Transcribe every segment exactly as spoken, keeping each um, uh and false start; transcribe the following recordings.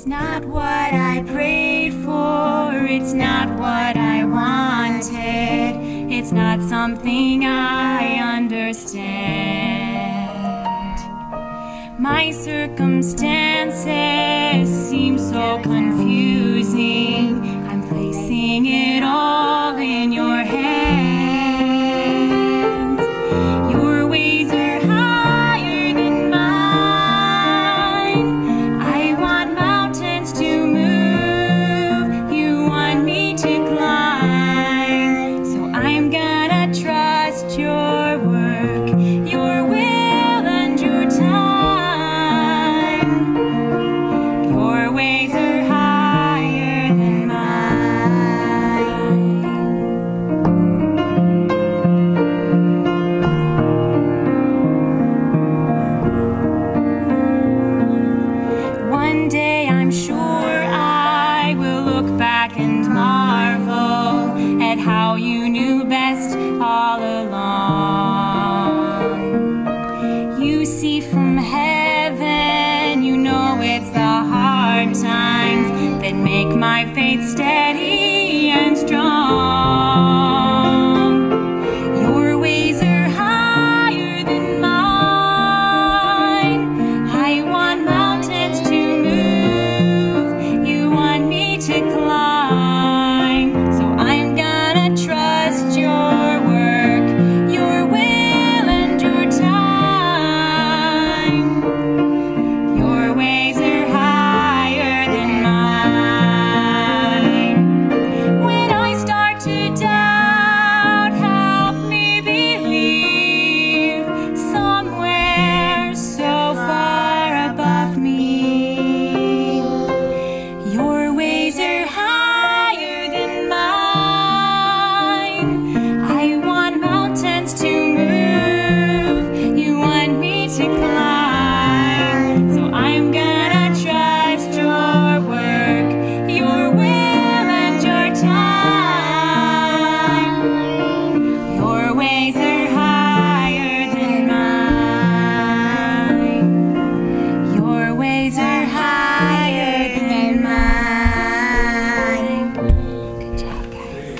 It's not what I prayed for, it's not what I wanted, it's not something I understand. My circumstances seem so confusing, I'm placing it all in your hands. Your ways are higher than mine. I want mountains to move, you want me to climb. So I'm gonna trust your work, your will and your time. Your ways are higher than mine. One day I'm sure I will look back and marvel at how you knew best all along. You see from heaven, you know it's the hard times that make my faith steady and strong. Your ways are higher than mine. I want mountains to move, you want me to climb. So I'm gonna trust your work, your will and your time. Your ways are higher than mine. When I start to doubt, help me believe somewhere so far above me. Your ways are higher than mine. I want mountains to move, you want me to climb. So I'm gonna trust your work, your will and your time. Your ways are higher than mine. Your ways are higher than mine. Good job, guys.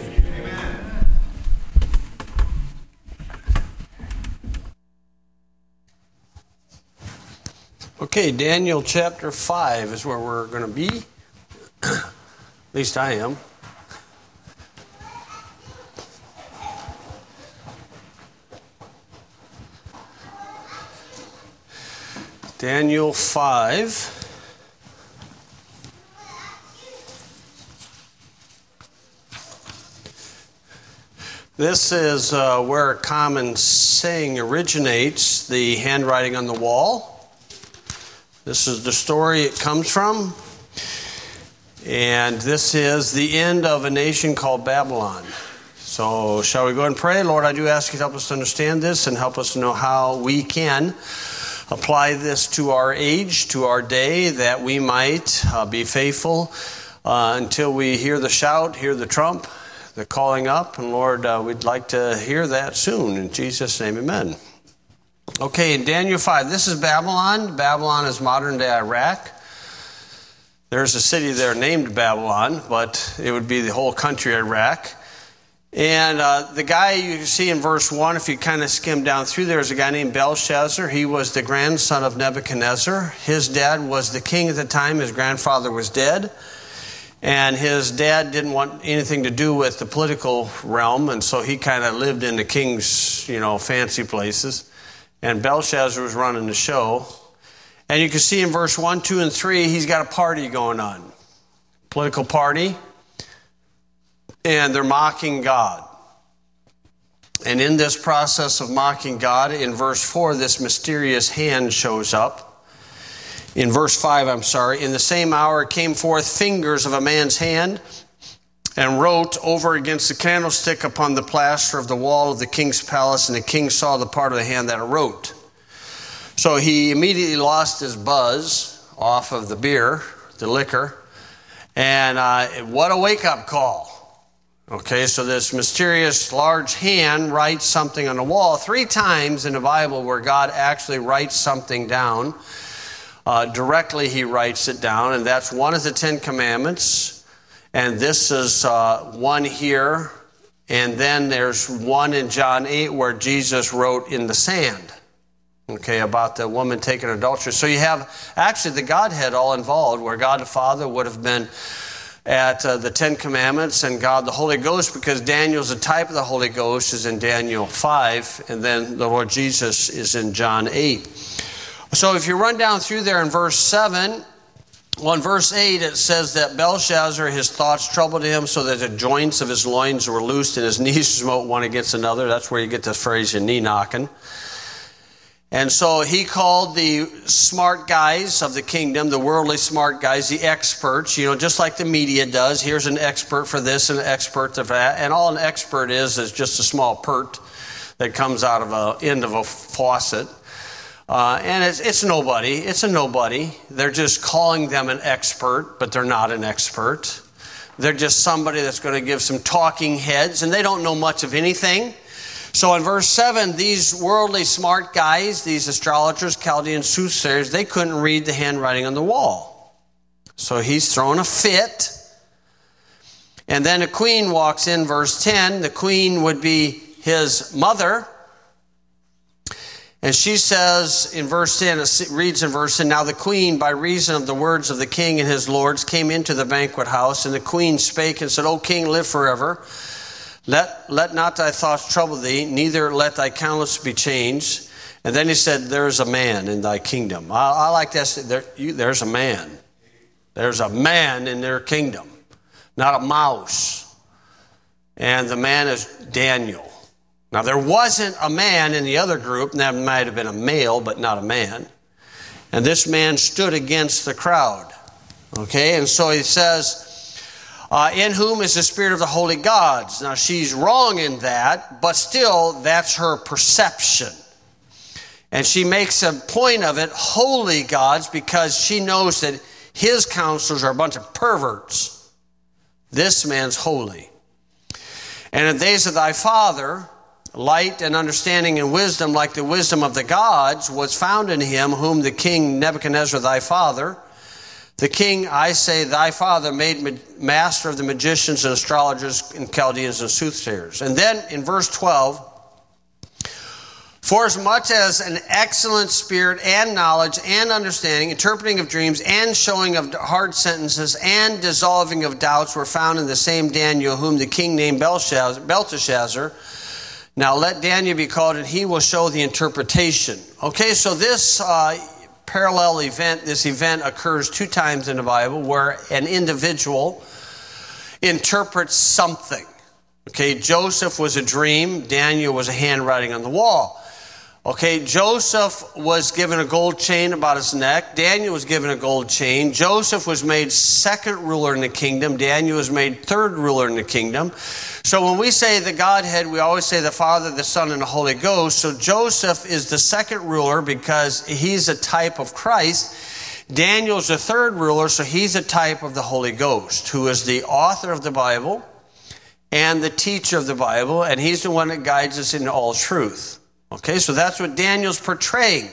Okay, Daniel chapter five is where we're going to be. At least I am. Daniel five. This is uh, where a common saying originates, the handwriting on the wall. This is the story it comes from. And this is the end of a nation called Babylon. So shall we go and pray? Lord, I do ask you to help us to understand this and help us to know how we can apply this to our age, to our day, that we might uh, be faithful uh, until we hear the shout, hear the trump, the calling up. And Lord, uh, we'd like to hear that soon. In Jesus' name, amen. Okay, in Daniel five, this is Babylon. Babylon is modern-day Iraq. There's a city there named Babylon, but it would be the whole country Iraq. And uh, the guy you can see in verse one, if you kind of skim down through, there is a guy named Belshazzar. He was the grandson of Nebuchadnezzar. His dad was the king at the time. His grandfather was dead. And his dad didn't want anything to do with the political realm, and so he kind of lived in the king's, you know, fancy places. And Belshazzar was running the show. And you can see in verse one, two, and three, he's got a party going on. Political party. And they're mocking God. And in this process of mocking God, in verse four, this mysterious hand shows up. In verse five, I'm sorry, in the same hour came forth fingers of a man's hand and wrote over against the candlestick upon the plaster of the wall of the king's palace, and the king saw the part of the hand that wrote. So he immediately lost his buzz off of the beer, the liquor, and uh, what a wake-up call. Okay, so this mysterious large hand writes something on the wall. Three times in the Bible where God actually writes something down uh, directly he writes it down, and that's one of the Ten Commandments, and this is uh, one here, and then there's one in John eight where Jesus wrote in the sand, okay, about the woman taking adultery. So you have actually the Godhead all involved, where God the Father would have been at uh, the Ten Commandments, and God the Holy Ghost, because Daniel's a type of the Holy Ghost, is in Daniel five, and then the Lord Jesus is in John eight. So if you run down through there in verse seven, well, in verse eight it says that Belshazzar, his thoughts troubled him, so that the joints of his loins were loosed and his knees smote one against another. That's where you get the phrase, your knee knocking. And so he called the smart guys of the kingdom, the worldly smart guys, the experts, you know, just like the media does. Here's an expert for this and an expert for that. And all an expert is is just a small pert that comes out of a end of a faucet. Uh, and it's, it's nobody. It's a nobody. They're just calling them an expert, but they're not an expert. They're just somebody that's going to give some talking heads, and they don't know much of anything. So in verse seven, these worldly smart guys, these astrologers, Chaldeans, soothsayers, they couldn't read the handwriting on the wall. So he's throwing a fit. And then a queen walks in, verse ten. The queen would be his mother. And she says in verse ten, it reads in verse ten, now the queen, by reason of the words of the king and his lords, came into the banquet house. And the queen spake and said, O king, live forever. Let, let not thy thoughts trouble thee, neither let thy countenance be changed. And then he said, there is a man in thy kingdom. I, I like that. There, you, there's a man. There's a man in their kingdom, not a mouse. And the man is Daniel. Now, there wasn't a man in the other group, and that might have been a male, but not a man. And this man stood against the crowd. Okay, and so he says, Uh, in whom is the spirit of the holy gods. Now, she's wrong in that, but still, that's her perception. And she makes a point of it, holy gods, because she knows that his counselors are a bunch of perverts. This man's holy. And in the days of thy father, light and understanding and wisdom, like the wisdom of the gods, was found in him, whom the king Nebuchadnezzar thy father, the king, I say, thy father, made master of the magicians and astrologers and Chaldeans and soothsayers. And then in verse twelve, for as much as an excellent spirit and knowledge and understanding, interpreting of dreams and showing of hard sentences and dissolving of doubts were found in the same Daniel, whom the king named Belshazzar, Belteshazzar. Now let Daniel be called, and he will show the interpretation. Okay, so this uh, parallel event, this event occurs two times in the Bible where an individual interprets something. Okay, Joseph was a dream. Daniel was a handwriting on the wall. Okay, Joseph was given a gold chain about his neck. Daniel was given a gold chain. Joseph was made second ruler in the kingdom. Daniel was made third ruler in the kingdom. So when we say the Godhead, we always say the Father, the Son, and the Holy Ghost. So Joseph is the second ruler because he's a type of Christ. Daniel's the third ruler, so he's a type of the Holy Ghost, who is the author of the Bible and the teacher of the Bible, and he's the one that guides us into all truth. Okay, so that's what Daniel's portraying.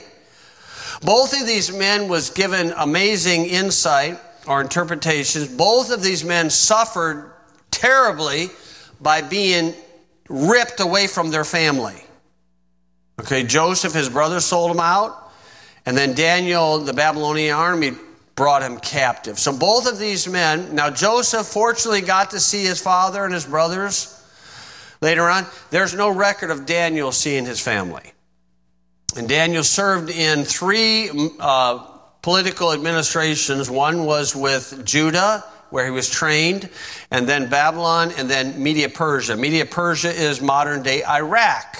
Both of these men was given amazing insight or interpretations. Both of these men suffered terribly by being ripped away from their family. Okay, Joseph, his brother, sold him out. And then Daniel, the Babylonian army, brought him captive. So both of these men, now Joseph fortunately got to see his father and his brothers later on. There's no record of Daniel seeing his family. And Daniel served in three uh, political administrations. One was with Judah, where he was trained, and then Babylon, and then Media-Persia. Media-Persia is modern-day Iraq,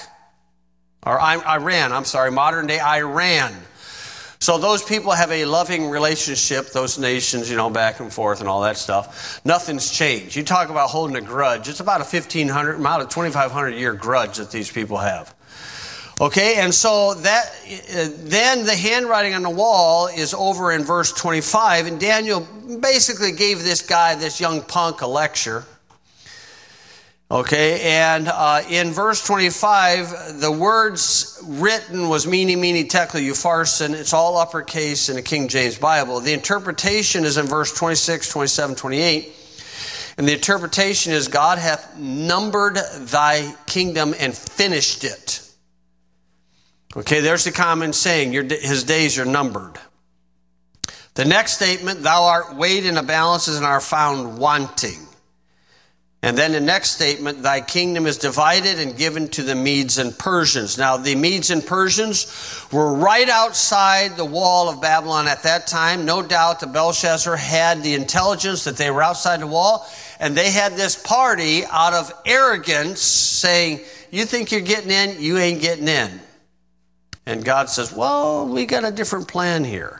or Iran, I'm sorry, modern-day Iran. So those people have a loving relationship, those nations, you know, back and forth and all that stuff. Nothing's changed. You talk about holding a grudge. It's about a fifteen hundred, about a twenty-five hundred year grudge that these people have. Okay, and so that then the handwriting on the wall is over in verse twenty-five, and Daniel basically gave this guy, this young punk, a lecture. Okay, and uh, in verse twenty-five, the words written was mene, mene, tekel, upharsin. It's all uppercase in the King James Bible. The interpretation is in verse twenty-six, twenty-seven, twenty-eight. And the interpretation is, God hath numbered thy kingdom and finished it. Okay, there's the common saying, your, his days are numbered. The next statement, thou art weighed in the balances and are found wanting. And then the next statement, thy kingdom is divided and given to the Medes and Persians. Now, the Medes and Persians were right outside the wall of Babylon at that time. No doubt the Belshazzar had the intelligence that they were outside the wall. And they had this party out of arrogance saying, you think you're getting in, you ain't getting in. And God says, well, we got a different plan here.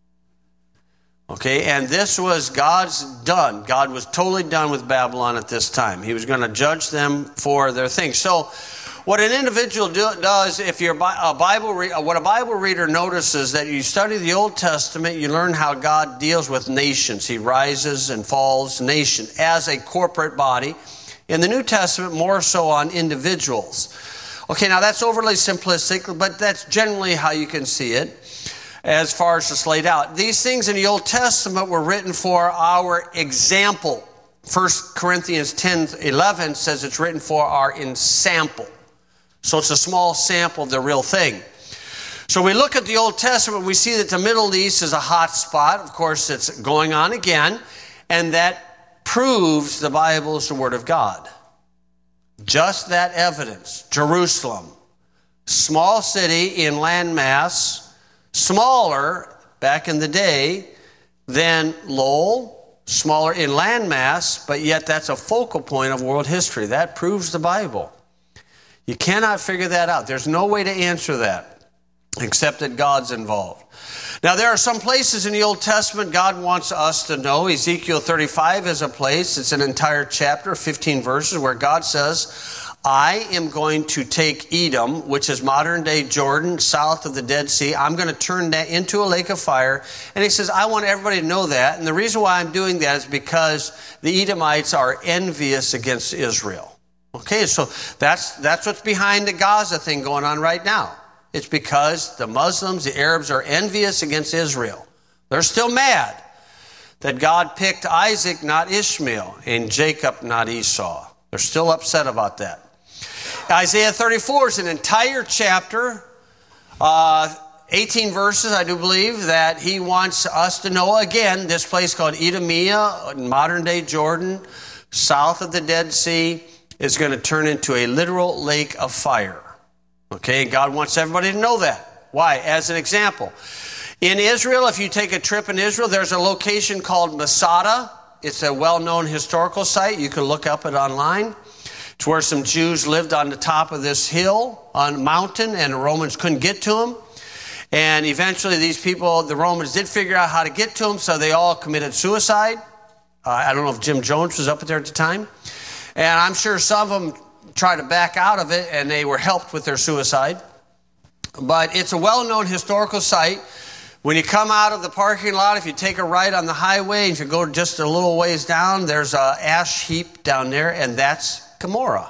Okay, and this was God's done. God was totally done with Babylon at this time. He was going to judge them for their things. So what an individual do, does, if you're a Bible re- what a Bible reader notices, that you study the Old Testament, you learn how God deals with nations. He rises and falls nation as a corporate body. In the New Testament, more so on individuals. Okay, now that's overly simplistic, but that's generally how you can see it as far as it's laid out. These things in the Old Testament were written for our example. First Corinthians ten eleven says it's written for our ensample. So it's a small sample of the real thing. So we look at the Old Testament, we see that the Middle East is a hot spot. Of course, it's going on again. And that proves the Bible is the Word of God. Just that evidence. Jerusalem, small city in landmass, smaller back in the day than Lowell, smaller in landmass, but yet that's a focal point of world history. That proves the Bible. You cannot figure that out. There's no way to answer that except that God's involved. Now, there are some places in the Old Testament God wants us to know. Ezekiel thirty-five is a place. It's an entire chapter, fifteen verses, where God says, I am going to take Edom, which is modern-day Jordan, south of the Dead Sea. I'm going to turn that into a lake of fire. And he says, I want everybody to know that. And the reason why I'm doing that is because the Edomites are envious against Israel. Okay, so that's that's what's behind the Gaza thing going on right now. It's because the Muslims, the Arabs, are envious against Israel. They're still mad that God picked Isaac, not Ishmael, and Jacob, not Esau. They're still upset about that. Isaiah thirty-four is an entire chapter, uh, eighteen verses, I do believe, that he wants us to know. Again, this place called Edomia, modern-day Jordan, south of the Dead Sea, is going to turn into a literal lake of fire. Okay, God wants everybody to know that. Why? As an example, in Israel, if you take a trip in Israel, there's a location called Masada. It's a well-known historical site. You can look up it online. It's where some Jews lived on the top of this hill on a mountain, and the Romans couldn't get to them. And eventually these people, the Romans did figure out how to get to them, so they all committed suicide. Uh, I don't know if Jim Jones was up there at the time. And I'm sure some of them tried to back out of it, and they were helped with their suicide. But it's a well-known historical site. When you come out of the parking lot, if you take a right on the highway, if you go just a little ways down, there's an ash heap down there, and that's Gomorrah.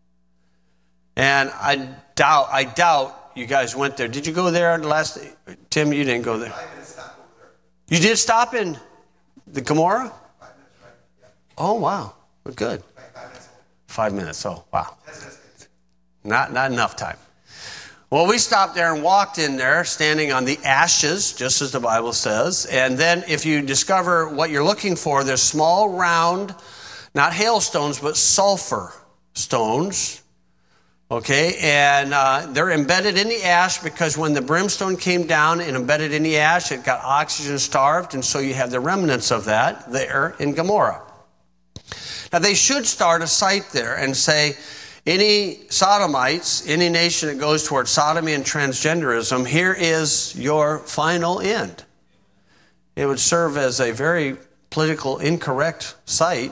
And I doubt, I doubt you guys went there. Did you go there on the last day? Tim, you didn't go there. I didn't stop over there. You did stop in the Gomorrah? Five minutes, right? Yeah. Oh, wow. Well, good. Right, five minutes. Five minutes. Oh, wow. That's, that's, Not, not enough time. Well, we stopped there and walked in there, standing on the ashes, just as the Bible says. And then if you discover what you're looking for, there's small, round, not hailstones, but sulfur stones. Okay, and uh, they're embedded in the ash because when the brimstone came down and embedded in the ash, it got oxygen starved, and so you have the remnants of that there in Gomorrah. Now, they should start a site there and say, any sodomites, any nation that goes towards sodomy and transgenderism, here is your final end. It would serve as a very political incorrect site,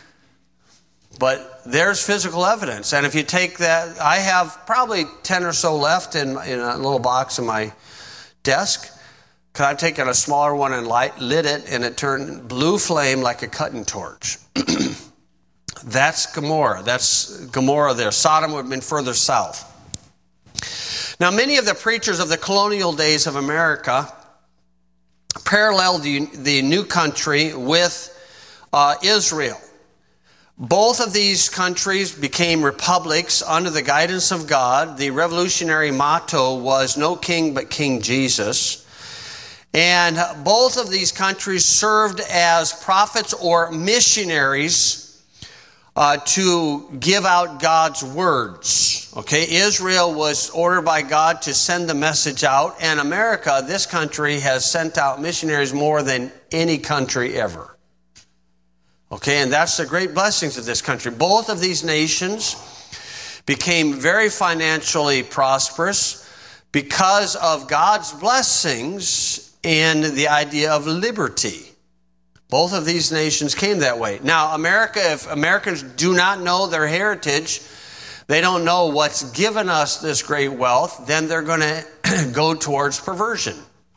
but there's physical evidence. And if you take that, I have probably ten or so left in, in a little box in my desk. Because I've taken a smaller one and light, lit it, and it turned blue flame like a cutting torch. That's Gomorrah. That's Gomorrah there. Sodom would have been further south. Now, many of the preachers of the colonial days of America paralleled the, the new country with uh, Israel. Both of these countries became republics under the guidance of God. The revolutionary motto was "No king but King Jesus." And both of these countries served as prophets or missionaries uh, to give out God's words. Okay, Israel was ordered by God to send the message out, and America, this country, has sent out missionaries more than any country ever. Okay, and that's the great blessings of this country. Both of these nations became very financially prosperous because of God's blessings and the idea of liberty. Both of these nations came that way. Now, America, if Americans do not know their heritage, they don't know what's given us this great wealth, then they're going to go towards perversion.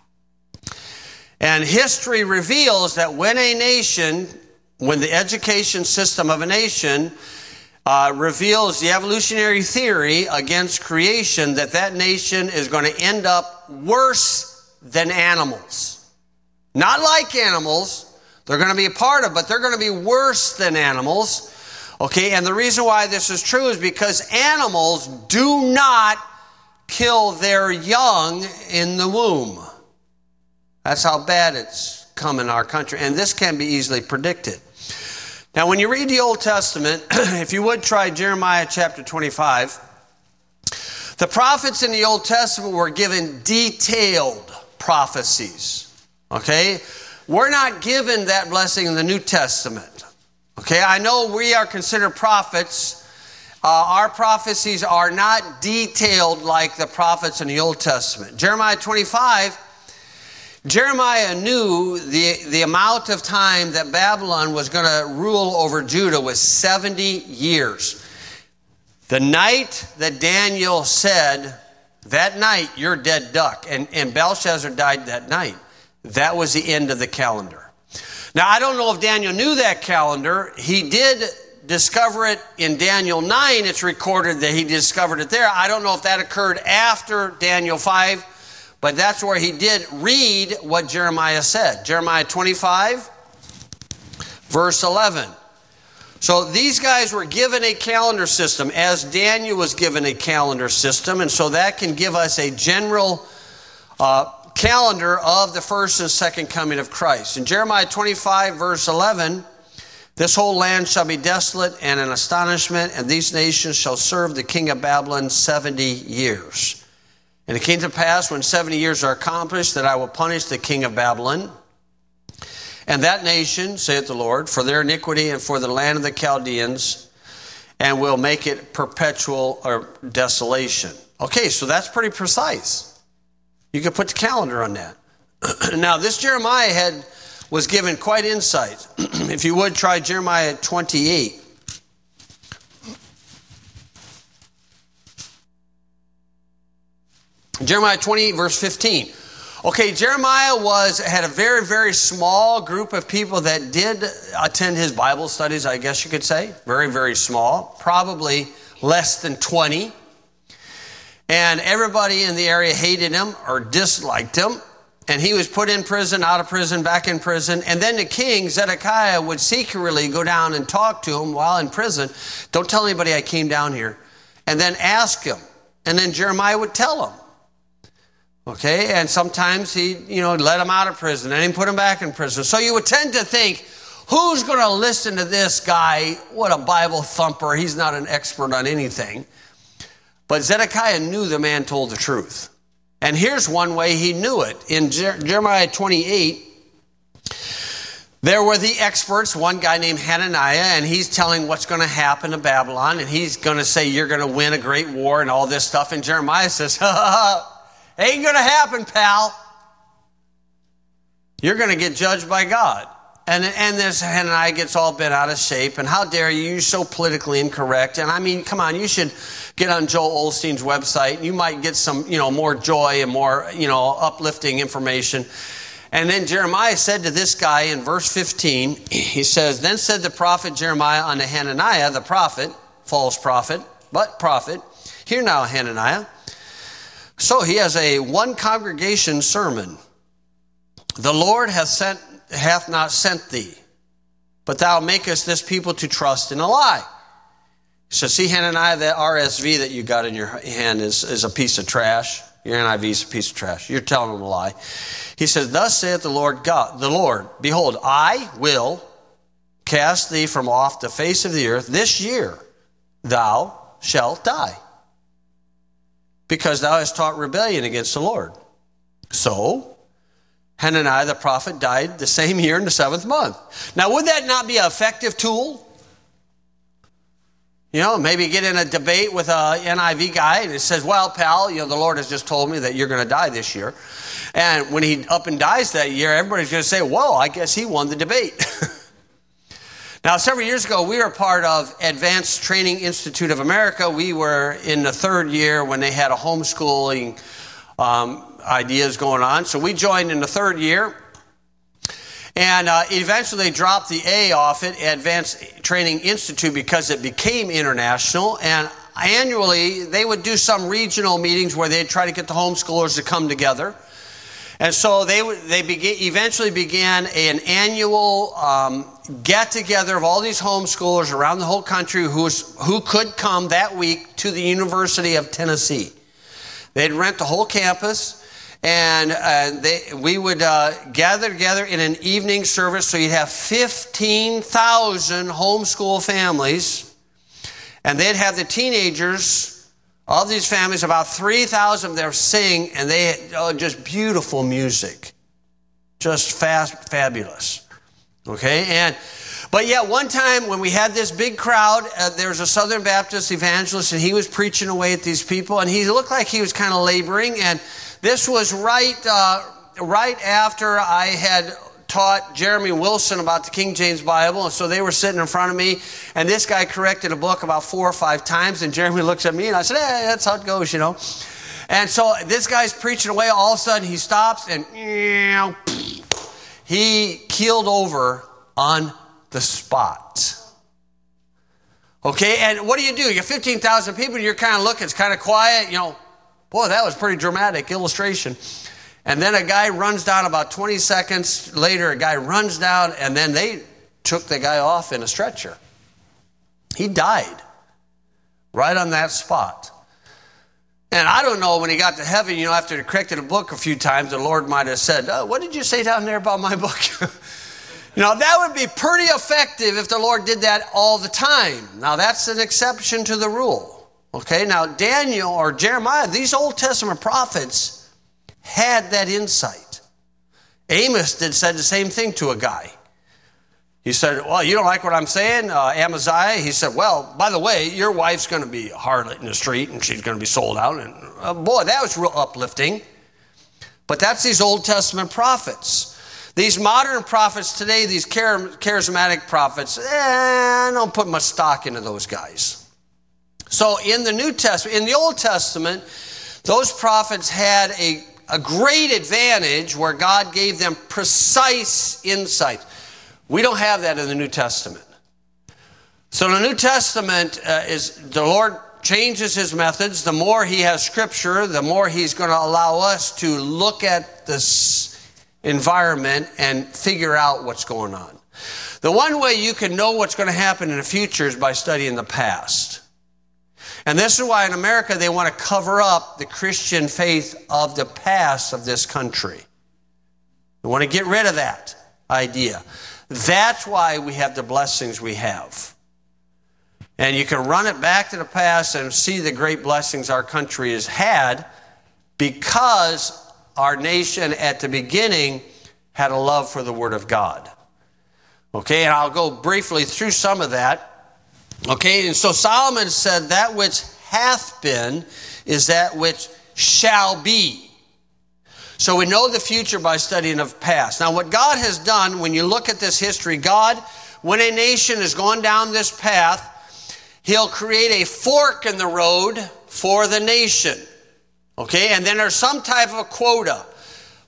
And history reveals that when a nation, when the education system of a nation uh, reveals the evolutionary theory against creation, that that nation is going to end up worse than animals. Not like animals. They're going to be a part of, but they're going to be worse than animals. Okay, and the reason why this is true is because animals do not kill their young in the womb. That's how bad it's come in our country. And this can be easily predicted. Now, when you read the Old Testament, if you would try Jeremiah chapter twenty-five, the prophets in the Old Testament were given detailed prophecies. Okay? We're not given that blessing in the New Testament. Okay? I know we are considered prophets. Uh, our prophecies are not detailed like the prophets in the Old Testament. Jeremiah twenty-five, Jeremiah knew the, the amount of time that Babylon was going to rule over Judah was seventy years. The night that Daniel said, that night you're dead duck, and, and Belshazzar died that night, that was the end of the calendar. Now, I don't know if Daniel knew that calendar. He did discover it in Daniel nine. It's recorded that he discovered it there. I don't know if that occurred after Daniel five, but that's where he did read what Jeremiah said. Jeremiah twenty-five, verse eleven. So these guys were given a calendar system, as Daniel was given a calendar system, and so that can give us a general uh, calendar of the first and second coming of Christ. In Jeremiah twenty-five, verse eleven, this whole land shall be desolate and an astonishment, and these nations shall serve the king of Babylon seventy years. And it came to pass, when seventy years are accomplished, that I will punish the king of Babylon and that nation, saith the Lord, for their iniquity and for the land of the Chaldeans, and will make it perpetual or desolation. Okay, so that's pretty precise. You can put the calendar on that. Now, this Jeremiah had was given quite insight. If you would, try Jeremiah twenty-eight. Jeremiah twenty-eight, verse fifteen. Okay, Jeremiah was had a very, very small group of people that did attend his Bible studies, I guess you could say. Very, very small. Probably less than twenty. And everybody in the area hated him or disliked him. And he was put in prison, out of prison, back in prison. And then the king, Zedekiah, would secretly go down and talk to him while in prison. Don't tell anybody I came down here. And then ask him. And then Jeremiah would tell him. Okay, and sometimes he, you know, let him out of prison and he put him back in prison. So you would tend to think, who's going to listen to this guy? What a Bible thumper. He's not an expert on anything. But Zedekiah knew the man told the truth. And here's one way he knew it. In Jer- Jeremiah twenty-eight, there were the experts, one guy named Hananiah, and he's telling what's going to happen to Babylon. And he's going to say, you're going to win a great war and all this stuff. And Jeremiah says, ha ha ha. Ain't going to happen, pal. You're going to get judged by God. And, and this Hananiah gets all bent out of shape. And how dare you? You're so politically incorrect. And I mean, come on, you should get on Joel Osteen's website. You might get some, you know, more joy and more, you know, uplifting information. And then Jeremiah said to this guy in verse fifteen, he says, then said the prophet Jeremiah unto Hananiah, the prophet, false prophet, but prophet, hear now, Hananiah. So he has a one congregation sermon. The Lord hath sent, hath not sent thee, but thou makest this people to trust in a lie. So see, Hananiah, that R S V that you got in your hand is, is a piece of trash. Your N I V is a piece of trash. You're telling them a lie. He says, thus saith the Lord God, the Lord, behold, I will cast thee from off the face of the earth. This year thou shalt die, because thou hast taught rebellion against the Lord. So Hananiah the prophet died the same year in the seventh month. Now, would that not be an effective tool? You know, maybe get in a debate with a N I V guy and it says, well, pal, you know, the Lord has just told me that you're going to die this year. And when he up and dies that year, everybody's going to say, whoa, I guess he won the debate. Now, several years ago, we were part of Advanced Training Institute of America. We were in the third year when they had a homeschooling um, ideas going on. So we joined in the third year. And uh, eventually they dropped the A off it, Advanced Training Institute, because it became international. And annually they would do some regional meetings where they'd try to get the homeschoolers to come together. And so they they began, eventually began an annual um, get-together of all these homeschoolers around the whole country who, was, who could come that week to the University of Tennessee. They'd rent the whole campus. And uh, they, we would uh, gather together in an evening service. So you'd have fifteen thousand homeschool families. And they'd have the teenagers of these families, about three thousand of them sing. And they had oh, just beautiful music. Just fast, fabulous. Okay? And But yet one time when we had this big crowd, uh, there was a Southern Baptist evangelist. And he was preaching away at these people. And he looked like he was kind of laboring. And this was right uh, right after I had taught Jeremy Wilson about the King James Bible. And so they were sitting in front of me. And this guy corrected a book about four or five times. And Jeremy looks at me and I said, hey, that's how it goes, you know. And so this guy's preaching away. All of a sudden he stops and you know, he keeled over on the spot. Okay, and what do you do? You have fifteen thousand people and you're kind of looking. It's kind of quiet, you know. Boy, that was pretty dramatic illustration. And then a guy runs down about twenty seconds later. A guy runs down, and then they took the guy off in a stretcher. He died right on that spot. And I don't know, when he got to heaven, you know, after he corrected a book a few times, the Lord might have said, oh, what did you say down there about my book? You know, that would be pretty effective if the Lord did that all the time. Now, that's an exception to the rule. Okay, now Daniel or Jeremiah, these Old Testament prophets had that insight. Amos did said the same thing to a guy. He said, well, you don't like what I'm saying, uh, Amaziah? He said, well, by the way, your wife's going to be a harlot in the street and she's going to be sold out. And uh, boy, that was real uplifting. But that's these Old Testament prophets. These modern prophets today, these charismatic prophets, eh, I don't put much stock into those guys. So in the New Testament, in the Old Testament, those prophets had a, a great advantage where God gave them precise insight. We don't have that in the New Testament. So the New Testament uh, is the Lord changes his methods. The more he has scripture, the more he's going to allow us to look at this environment and figure out what's going on. The one way you can know what's going to happen in the future is by studying the past. And this is why in America they want to cover up the Christian faith of the past of this country. They want to get rid of that idea. That's why we have the blessings we have. And you can run it back to the past and see the great blessings our country has had because our nation at the beginning had a love for the Word of God. Okay, and I'll go briefly through some of that. Okay, and so Solomon said that which hath been is that which shall be. So we know the future by studying of past. Now what God has done, when you look at this history, God, when a nation is going down this path, he'll create a fork in the road for the nation. Okay, and then there's some type of a quota.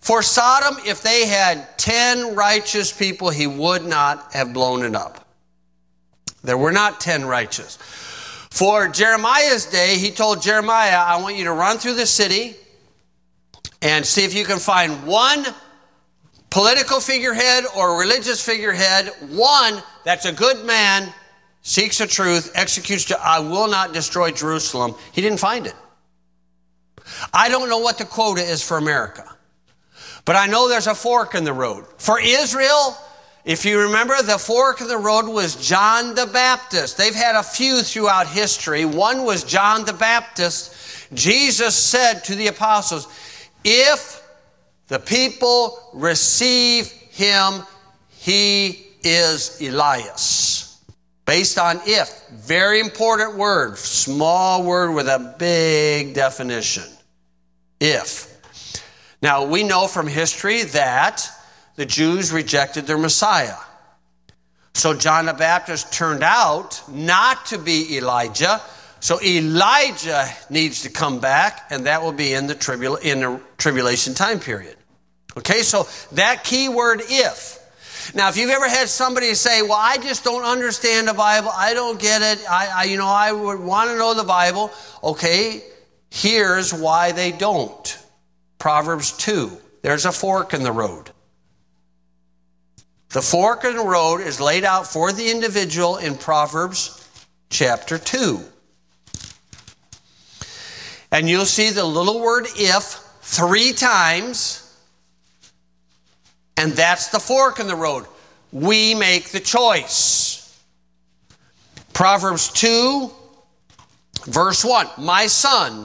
For Sodom, if they had ten righteous people, he would not have blown it up. There were not ten righteous. For Jeremiah's day, he told Jeremiah, I want you to run through the city and see if you can find one political figurehead or religious figurehead, one that's a good man, seeks the truth, executes, I will not destroy Jerusalem. He didn't find it. I don't know what the quota is for America, but I know there's a fork in the road. For Israel, if you remember, the fork in the road was John the Baptist. They've had a few throughout history. One was John the Baptist. Jesus said to the apostles, if the people receive him, he is Elias. Based on if. Very important word. Small word with a big definition. If. Now, we know from history that the Jews rejected their Messiah. So John the Baptist turned out not to be Elijah. So Elijah needs to come back, and that will be in the, tribula- in the tribulation time period. Okay, so that key word, if. Now, if you've ever had somebody say, well, I just don't understand the Bible, I don't get it, I, I you know, I would want to know the Bible. Okay, here's why they don't. Proverbs two, there's a fork in the road. The fork in the road is laid out for the individual in Proverbs chapter two. And you'll see the little word if three times. And that's the fork in the road. We make the choice. Proverbs two, verse one. My son,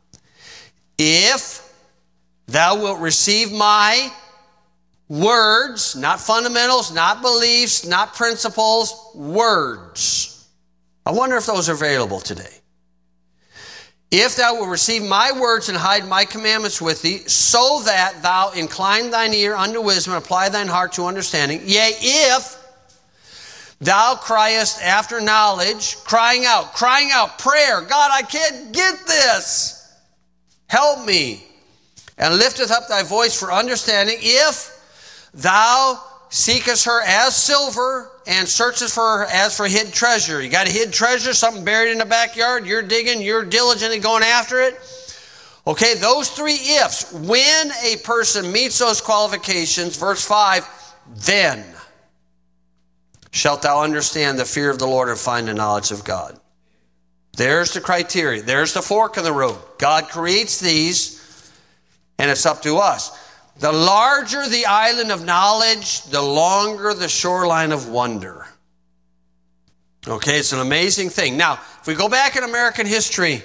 if thou wilt receive my words, not fundamentals, not beliefs, not principles, words. I wonder if those are available today. If thou wilt receive my words and hide my commandments with thee, so that thou incline thine ear unto wisdom and apply thine heart to understanding, yea, if thou criest after knowledge, crying out, crying out, prayer, God, I can't get this. Help me. And lifteth up thy voice for understanding, if thou seekest her as silver and searchest for her as for hid treasure. You got a hid treasure, something buried in the backyard, you're digging, you're diligently going after it. Okay, those three ifs. When a person meets those qualifications, verse five, then shalt thou understand the fear of the Lord and find the knowledge of God. There's the criteria. There's the fork in the road. God creates these, and it's up to us. The larger the island of knowledge, the longer the shoreline of wonder. Okay, it's an amazing thing. Now, if we go back in American history,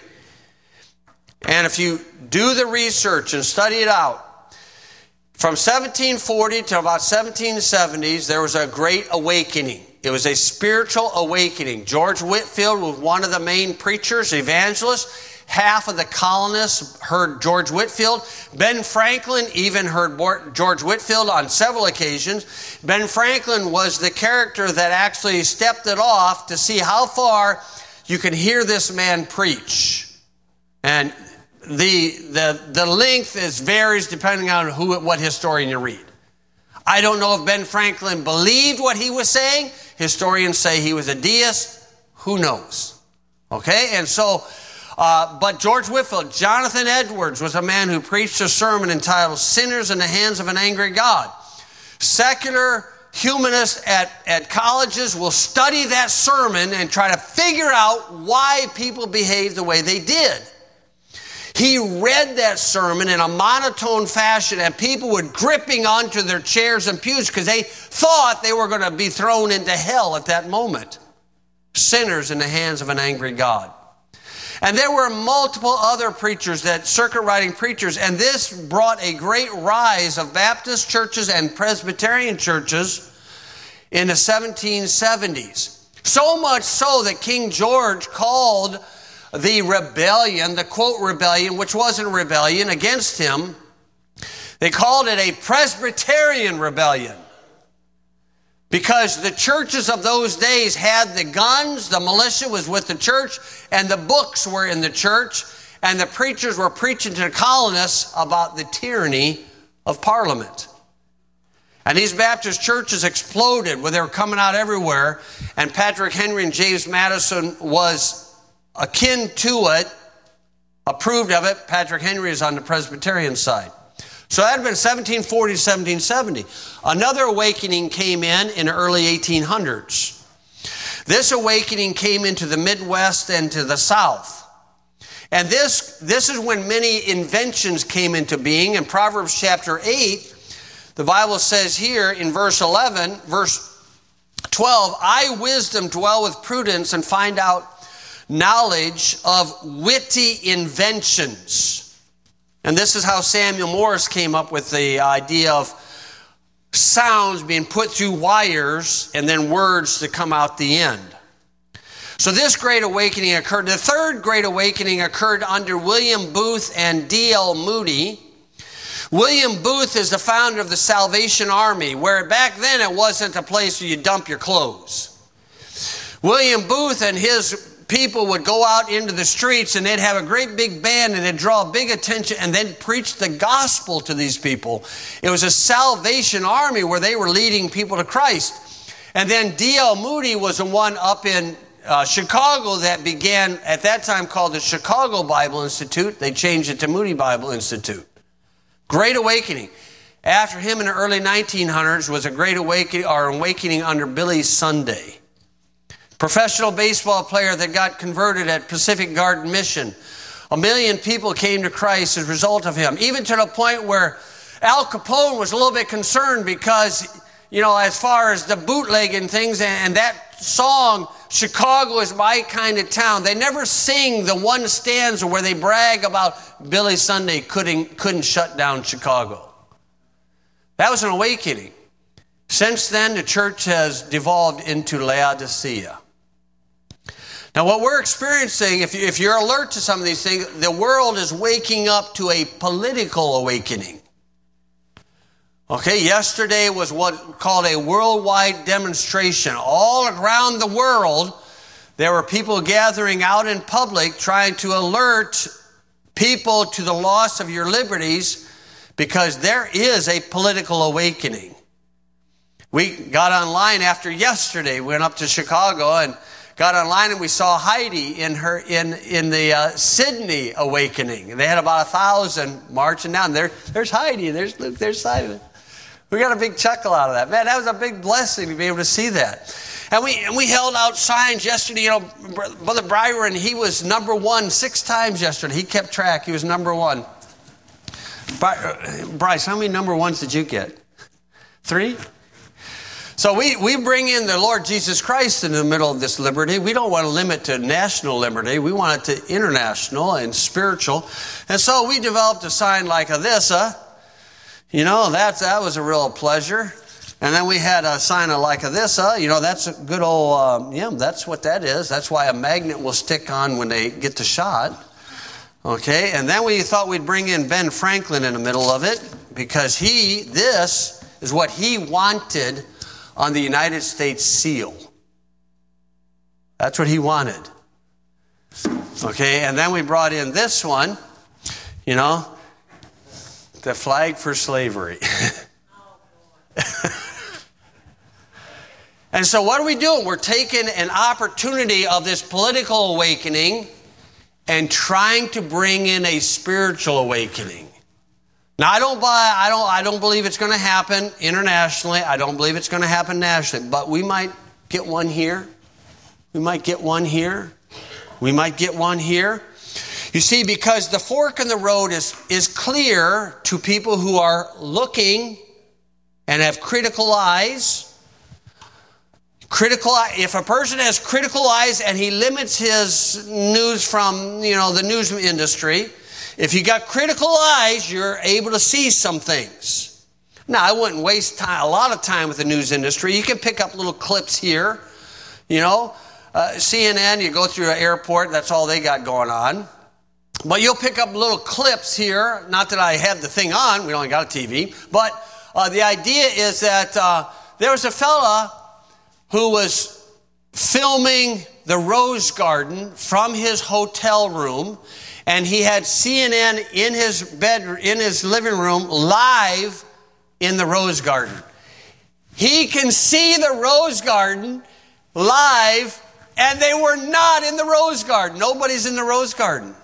and if you do the research and study it out, from seventeen forty to about seventeen seventies, there was a great awakening. It was a spiritual awakening. George Whitefield was one of the main preachers, evangelists. Half of the colonists heard George Whitefield. Ben Franklin even heard George Whitefield on several occasions. Ben Franklin was the character that actually stepped it off to see how far you can hear this man preach. And the the the length is varies depending on who what historian you read. I don't know if Ben Franklin believed what he was saying. Historians say he was a deist. Who knows? Okay, and so... Uh, but George Whitefield, Jonathan Edwards was a man who preached a sermon entitled Sinners in the Hands of an Angry God. Secular humanists at, at colleges will study that sermon and try to figure out why people behave the way they did. He read that sermon in a monotone fashion, and people were gripping onto their chairs and pews because they thought they were going to be thrown into hell at that moment. Sinners in the hands of an angry God. And there were multiple other preachers, that circuit riding preachers, and this brought a great rise of Baptist churches and Presbyterian churches in the seventeen seventies. So much so that King George called the rebellion, the quote rebellion, which wasn't a rebellion against him, they called it a Presbyterian rebellion. Because the churches of those days had the guns, the militia was with the church, and the books were in the church, and the preachers were preaching to the colonists about the tyranny of Parliament. And these Baptist churches exploded where they were coming out everywhere. And Patrick Henry and James Madison was akin to it, approved of it. Patrick Henry is on the Presbyterian side. So that had been seventeen forty to seventeen seventy. Another awakening came in in the early eighteen hundreds. This awakening came into the Midwest and to the South. And this, this is when many inventions came into being. In Proverbs chapter eight, the Bible says here in verse eleven, verse twelve, I, wisdom, dwell with prudence and find out knowledge of witty inventions. And this is how Samuel Morse came up with the idea of sounds being put through wires and then words to come out the end. So this great awakening occurred. The third great awakening occurred under William Booth and D L Moody. William Booth is the founder of the Salvation Army, where back then it wasn't a place where you dump your clothes. William Booth and his people would go out into the streets and they'd have a great big band and they'd draw big attention and then preach the gospel to these people. It was a Salvation Army where they were leading people to Christ. And then D L Moody was the one up in uh, Chicago that began, at that time called the Chicago Bible Institute. They changed it to Moody Bible Institute. Great awakening. After him in the early nineteen hundreds was a great awakening, or awakening under Billy Sunday. Professional baseball player that got converted at Pacific Garden Mission. A million people came to Christ as a result of him. Even to the point where Al Capone was a little bit concerned because, you know, as far as the bootlegging things and, and that song, Chicago is my kind of town. They never sing the one stanza where they brag about Billy Sunday couldn't, couldn't shut down Chicago. That was an awakening. Since then, the church has devolved into Laodicea. Now, what we're experiencing, if, you, if you're alert to some of these things, the world is waking up to a political awakening. Okay, yesterday was what called a worldwide demonstration. All around the world, there were people gathering out in public trying to alert people to the loss of your liberties because there is a political awakening. We got online after yesterday, we went up to Chicago and got online and we saw Heidi in her in, in the uh, Sydney awakening. And they had about a thousand marching down. There, there's Heidi, there's Luke, there's Simon. We got a big chuckle out of that. Man, that was a big blessing to be able to see that. And we and we held out signs yesterday. You know, Brother Byron, he was number one six times yesterday. He kept track. He was number one. Bryce, how many number ones did you get? Three? So we, we bring in the Lord Jesus Christ in the middle of this liberty. We don't want to limit to national liberty. We want it to international and spiritual. And so we developed a sign like this. Uh, You know, that's, that was a real pleasure. And then we had a sign of like this. Uh, you know, that's a good old, um, yeah, that's what that is. That's why a magnet will stick on when they get the shot. Okay, and then we thought we'd bring in Ben Franklin in the middle of it because he, this is what he wanted on the United States seal. That's what he wanted. Okay, and then we brought in this one, you know, the flag for slavery. And so what are we doing? We're taking an opportunity of this political awakening and trying to bring in a spiritual awakening. Now, I don't buy, I don't, I don't believe it's going to happen internationally. I don't believe it's going to happen nationally. But we might get one here. We might get one here. We might get one here. You see, because the fork in the road is, is clear to people who are looking and have critical eyes. Critical, if a person has critical eyes and he limits his news from, you know, the news industry, if you got critical eyes, you're able to see some things. Now, I wouldn't waste time, a lot of time with the news industry. You can pick up little clips here, you know. Uh, C N N, you go through an airport, that's all they got going on. But you'll pick up little clips here. Not that I have the thing on. We only got a T V. But uh, the idea is that uh, there was a fella who was filming the Rose Garden from his hotel room. And he had C N N in his bed, in his living room, live in the Rose Garden. He can see the Rose Garden live, and they were not in the Rose Garden. Nobody's in the Rose Garden.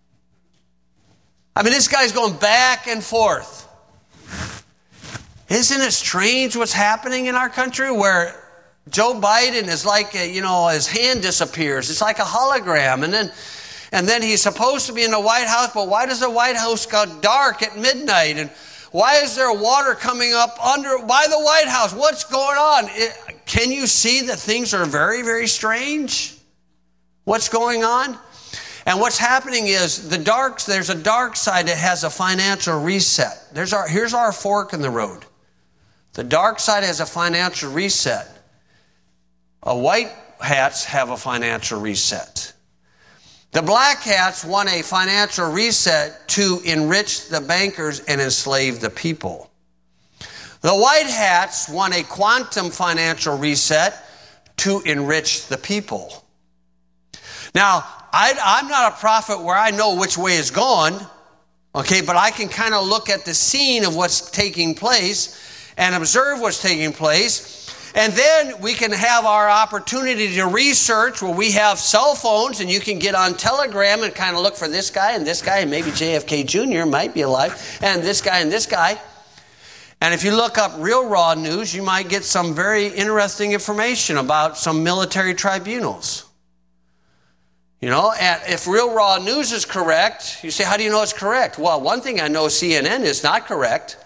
I mean, this guy's going back and forth. Isn't it strange what's happening in our country where Joe Biden is like, a, you know, his hand disappears. It's like a hologram. And then and then he's supposed to be in the White House, but why does the White House go dark at midnight? And why is there water coming up under by the White House? What's going on? It, can you see that things are very, very strange? What's going on? And what's happening is the dark, there's a dark side that has a financial reset. There's our, here's our fork in the road. The dark side has a financial reset. A white hats have a financial reset. The black hats want a financial reset to enrich the bankers and enslave the people. The white hats want a quantum financial reset to enrich the people. Now, I, I'm not a prophet where I know which way is going, okay, but I can kind of look at the scene of what's taking place and observe what's taking place. And then we can have our opportunity to research where we have cell phones and you can get on Telegram and kind of look for this guy and this guy and maybe J F K Junior might be alive and this guy and this guy. And if you look up Real Raw News, you might get some very interesting information about some military tribunals. You know, and if Real Raw News is correct, you say, how do you know it's correct? Well, one thing I know, C N N is not correct.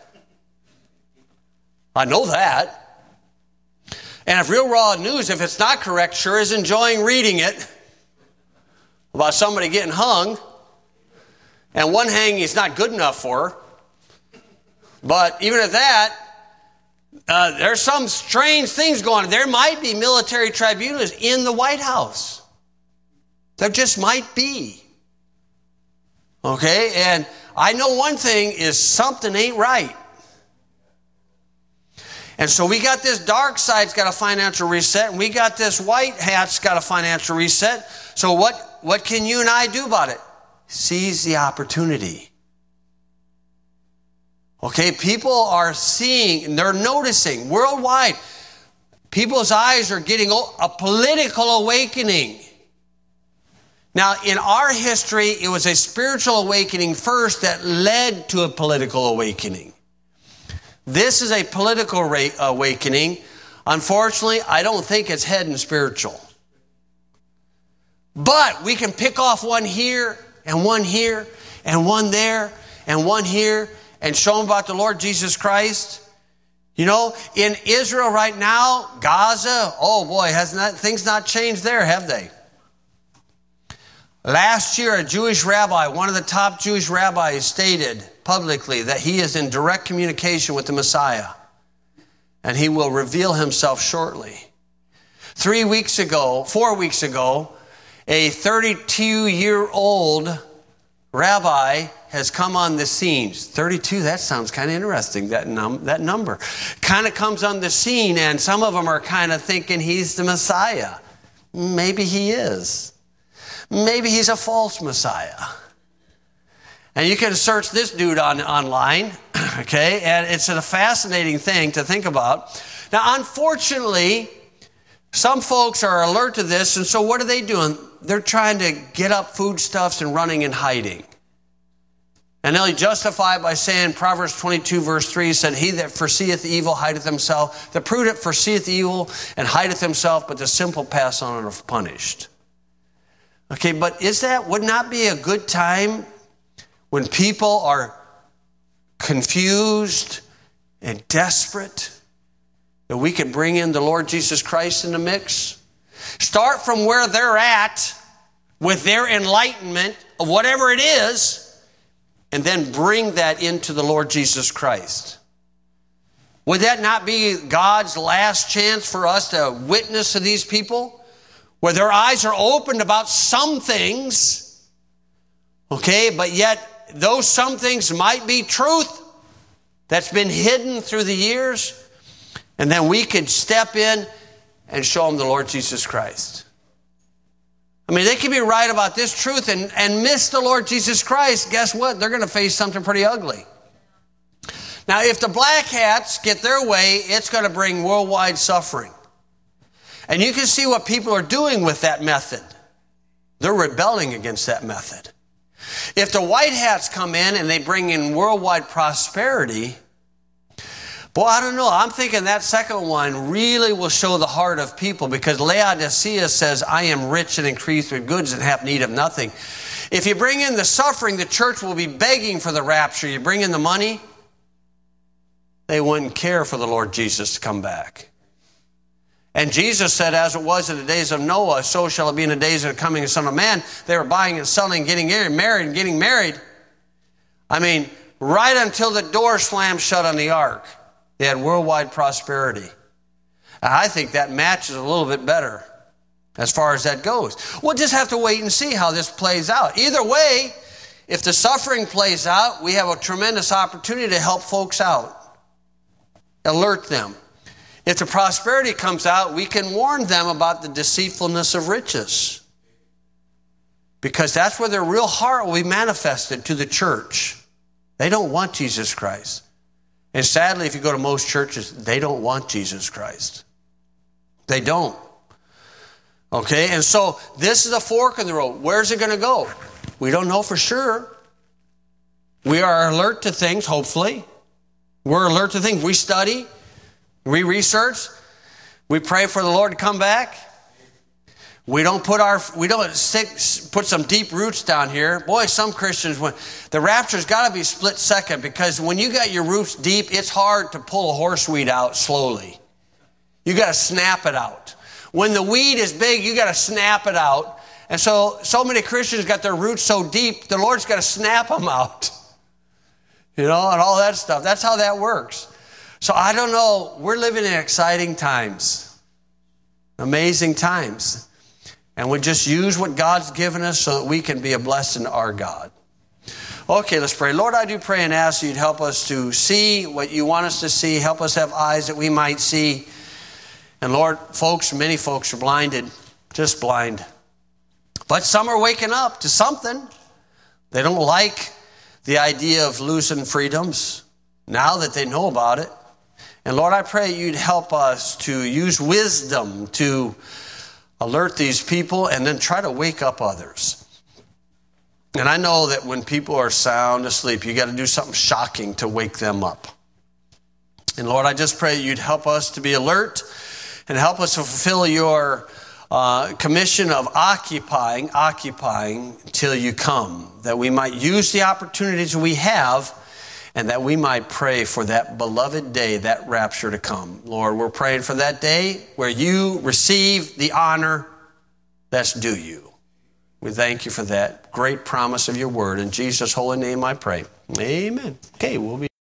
I know that. And if Real Raw News, if it's not correct, sure is enjoying reading it about somebody getting hung. And one hanging is not good enough for her. But even at that, uh, there's some strange things going on. There might be military tribunals in the White House. There just might be. Okay? And I know one thing is something ain't right. And so we got this dark side's got a financial reset, and we got this white hat's got a financial reset. So what, what can you and I do about it? Seize the opportunity. Okay, people are seeing, they're noticing worldwide. People's eyes are getting a political awakening. Now, in our history, it was a spiritual awakening first that led to a political awakening. This is a political ra- awakening. Unfortunately, I don't think it's heading spiritual. But we can pick off one here and one here and one there and one here and show them about the Lord Jesus Christ. You know, in Israel right now, Gaza, oh boy, has not, things not changed there, have they? Last year, a Jewish rabbi, one of the top Jewish rabbis, stated publicly that he is in direct communication with the Messiah, and he will reveal himself shortly. Three weeks ago, four weeks ago, a thirty-two-year-old rabbi has come on the scene. thirty-two, that sounds kind of interesting, that, num- that number. Kind of comes on the scene, and some of them are kind of thinking he's the Messiah. Maybe he is. Maybe he's a false Messiah. And you can search this dude on online, okay? And it's a fascinating thing to think about. Now, unfortunately, some folks are alert to this, and so what are they doing? They're trying to get up foodstuffs and running and hiding. And they'll justify it by saying, Proverbs twenty-two, verse three said, he that foreseeth evil hideth himself. The prudent foreseeth evil and hideth himself, but the simple pass on and are punished. Okay, but is that, would not be a good time when people are confused and desperate that we could bring in the Lord Jesus Christ in the mix? Start from where they're at with their enlightenment of whatever it is, and then bring that into the Lord Jesus Christ. Would that not be God's last chance for us to witness to these people? Where their eyes are opened about some things, okay, but yet those some things might be truth that's been hidden through the years, and then we could step in and show them the Lord Jesus Christ. I mean, they can be right about this truth and, and miss the Lord Jesus Christ. Guess what? They're going to face something pretty ugly. Now, if the black hats get their way, it's going to bring worldwide suffering. And you can see what people are doing with that method. They're rebelling against that method. If the white hats come in and they bring in worldwide prosperity, boy, I don't know. I'm thinking that second one really will show the heart of people, because Laodicea says, I am rich and increased with goods and have need of nothing. If you bring in the suffering, the church will be begging for the rapture. You bring in the money, they wouldn't care for the Lord Jesus to come back. And Jesus said, as it was in the days of Noah, so shall it be in the days of the coming of the Son of Man. They were buying and selling, getting married and getting married. I mean, right until the door slammed shut on the ark, they had worldwide prosperity. And I think that matches a little bit better as far as that goes. We'll just have to wait and see how this plays out. Either way, if the suffering plays out, we have a tremendous opportunity to help folks out, alert them. If the prosperity comes out, we can warn them about the deceitfulness of riches, because that's where their real heart will be manifested to the church. They don't want Jesus Christ. And sadly, if you go to most churches, they don't want Jesus Christ. They don't. Okay, and so this is a fork in the road. Where's it going to go? We don't know for sure. We are alert to things, hopefully. We're alert to things. We study. We research. We pray for the Lord to come back. We don't put our we don't stick, put some deep roots down here. Boy, some Christians, when the rapture's got to be split second, because when you got your roots deep, it's hard to pull a horseweed out slowly. You got to snap it out. When the weed is big, you got to snap it out. And so, so many Christians got their roots so deep, the Lord's got to snap them out. You know, and all that stuff. That's how that works. So I don't know. We're living in exciting times. Amazing times. And we just use what God's given us so that we can be a blessing to our God. Okay, let's pray. Lord, I do pray and ask you'd help us to see what you want us to see. Help us have eyes that we might see. And Lord, folks, many folks are blinded, just blind. But some are waking up to something. They don't like the idea of losing freedoms now that they know about it. And Lord, I pray you'd help us to use wisdom to alert these people and then try to wake up others. And I know that when people are sound asleep, you got to do something shocking to wake them up. And Lord, I just pray you'd help us to be alert and help us to fulfill your uh, commission of occupying, occupying till you come, that we might use the opportunities we have, and that we might pray for that beloved day, that rapture to come. Lord, we're praying for that day where you receive the honor that's due you. We thank you for that great promise of your word. In Jesus' holy name I pray. Amen. Okay, we'll be